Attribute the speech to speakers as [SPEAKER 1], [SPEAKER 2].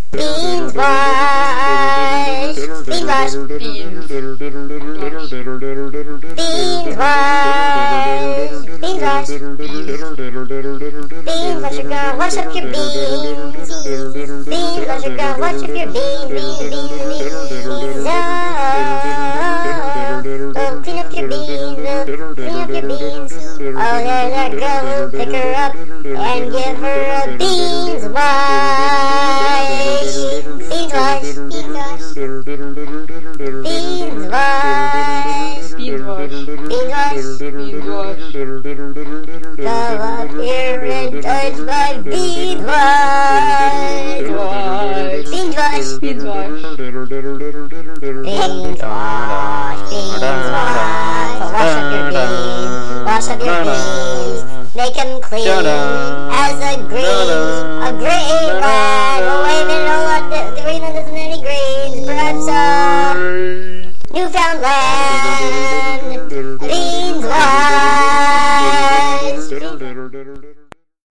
[SPEAKER 1] Beans wash. Beans wash.
[SPEAKER 2] Beans.
[SPEAKER 1] Beans wash. Beans wash. Beans wash, your girl, wash up your beans. Beans wash, your girl, wash up your beans. Beans, beans, beans. Oh, clean up your beans. Clean up your beans. Oh, yeah, that girl will pick her up and give her a beans wash. Beans wash. Beans wash.
[SPEAKER 2] Beans wash.
[SPEAKER 1] Beans wash.
[SPEAKER 2] Beans wash.
[SPEAKER 1] Go up here and touch my beans wash.
[SPEAKER 2] Beans wash.
[SPEAKER 1] Beans wash.
[SPEAKER 2] Beans wash.
[SPEAKER 1] Beans wash. Beans wash. Wash up your beans. Wash up your beans. Make them clean as a green rag. Oh, wait a minute, oh, what? The green one doesn't have any greens. Perhaps, Newfoundland.